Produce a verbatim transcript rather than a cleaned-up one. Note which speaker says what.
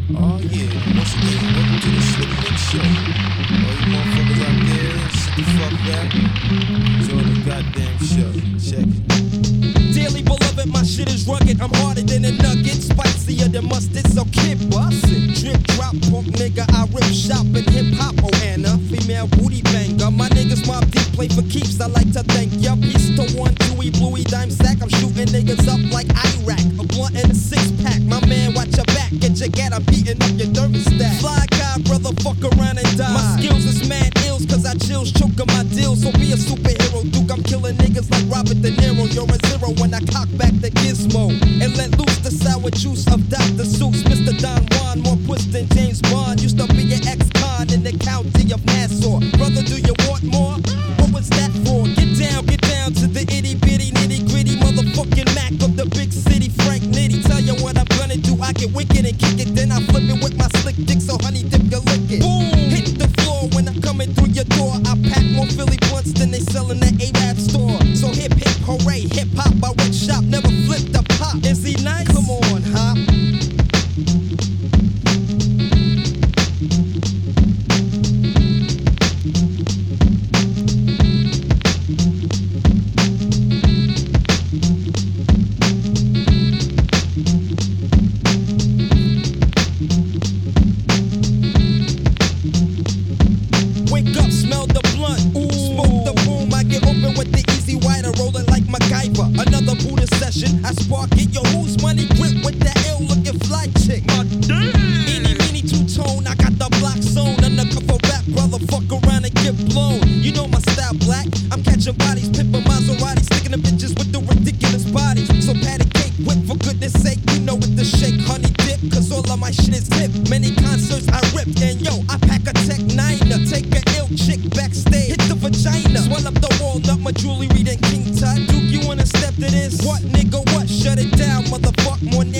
Speaker 1: Oh yeah, once again, welcome to the Slick Nick Show. All you motherfuckers out there, sit the fuck back. Enjoy the goddamn show. Check it.
Speaker 2: Dearly beloved, my shit is rugged. I'm harder than a nugget, spicier than mustard, so kid bust it. Drip drop, punk nigga, I rip shop in hip hop. Oh Anna, female booty banger. My niggas mob deep, play for keeps. I like to thank ya. Peace to one, Dewey, Bluey, dime sack. I'm shooting niggas up like Iraq. A blunt and a six pack. My man, watch your back. Get your gat, I'm beating up your thermostat. Fly guy, brother, fuck around and die. My skills is mad ills, cause I chills, choke on my deals. So be a superhero, Duke. I'm killing niggas like Robert De Niro. You're a zero when I cock back the gizmo and let loose the sour juice of Doctor Seuss. Mister Don Juan, more puss than James Bond. Used to be an ex-con in the county of Nassau. Brother, do you want more? What was that for? Get down, get down to the itty bitty nitty gritty motherfucking Mac of the big city. Frank Nitty, tell you what I'm gonna do. I get wicked and kick it, then I flip it with my slick dick. So honey dip, you lick it. Boom! Hit the floor when I'm coming through your door. I pack more Philly blunts than they sell in the A-Rap store. So hip hip hooray, hip hop, I went shop, never flipped a pop. Is he nice? Come on, hop. Wake up, smell the blunt. Ooh. Smoke the boom, I get open with the easy wider, rolling like MacGyver. Another Buddha session, I spark it. Yo, who's money grip with that ill looking fly chick? My damn. Eeny, meeny, two-tone, I got the block zone. Undercover rap, brother, fuck around and get blown. You know my style, black. I'm catching bodies, pimping Maserati, sticking the bitches with the ridiculous bodies. So pat a cake with, for goodness sake, you know with the shake, honey dip, cause all of my shit is hip. Many concerts I ripped, and yo, I pack a tech niner, take a ill chick backstage, hit the vagina, swell up the walnut, my jewelry and King Tut. Duke, you wanna step to this? What nigga, what? Shut it down, motherfuck, more